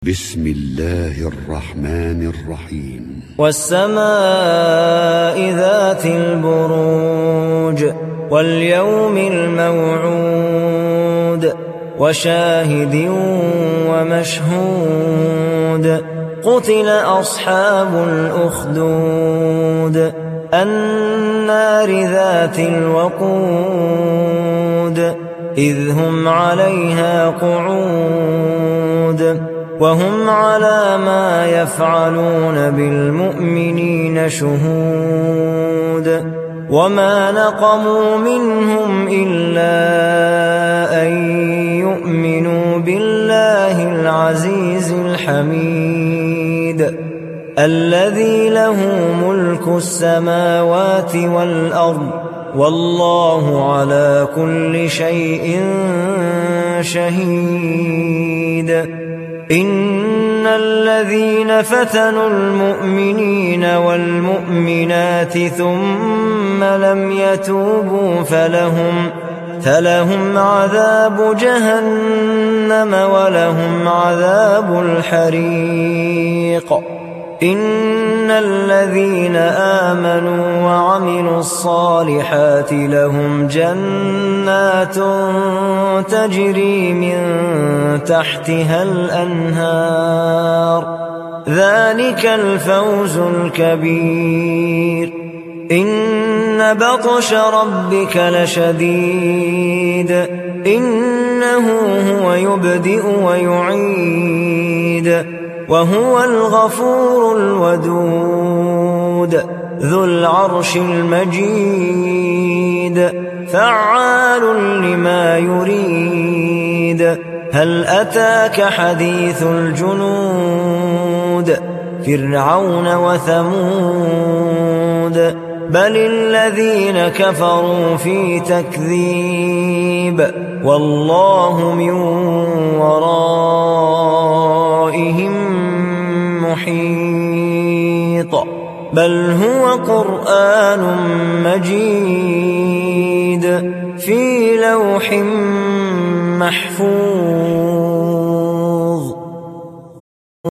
بسم الله الرحمن الرحيم والسماء ذات البروج واليوم الموعود وشاهد ومشهود قتل أصحاب الأخدود النار ذات الوقود إذ هم عليها قعود وهم على ما يفعلون بالمؤمنين شهود وما نقموا منهم إلا أن يؤمنوا بالله العزيز الحميد الذي له ملك السماوات والأرض والله على كل شيء شهيد إن الذين فتنوا المؤمنين والمؤمنات ثم لم يتوبوا فلهم عذاب جهنم ولهم عذاب الحريق إن الذين آمنوا وعملوا الصالحات لهم جنات تجري من تحتها الأنهار ذلك الفوز الكبير إن بطش ربك لشديد إنه هو يبدئ ويعيد وهو الغفور الودود ذو العرش المجيد فعال لما يريد هل أتاك حديث الجنود فرعون وثمود بل الذين كفروا في تكذيب والله من ورائهم محيط بل هو قرآن مجيد في لوح محفوظ